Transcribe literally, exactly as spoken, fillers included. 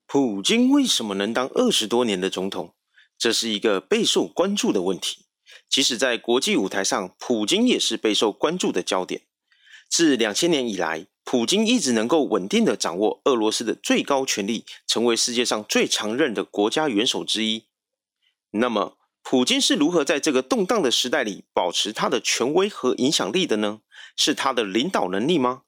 普京为什么能当二十多年的总统？这是一个备受关注的问题。即使在国际舞台上，普京也是备受关注的焦点。自两千年以来，普京一直能够稳定地掌握俄罗斯的最高权力，成为世界上最长任的国家元首之一。那么，普京是如何在这个动荡的时代里保持他的权威和影响力的呢？是他的领导能力吗？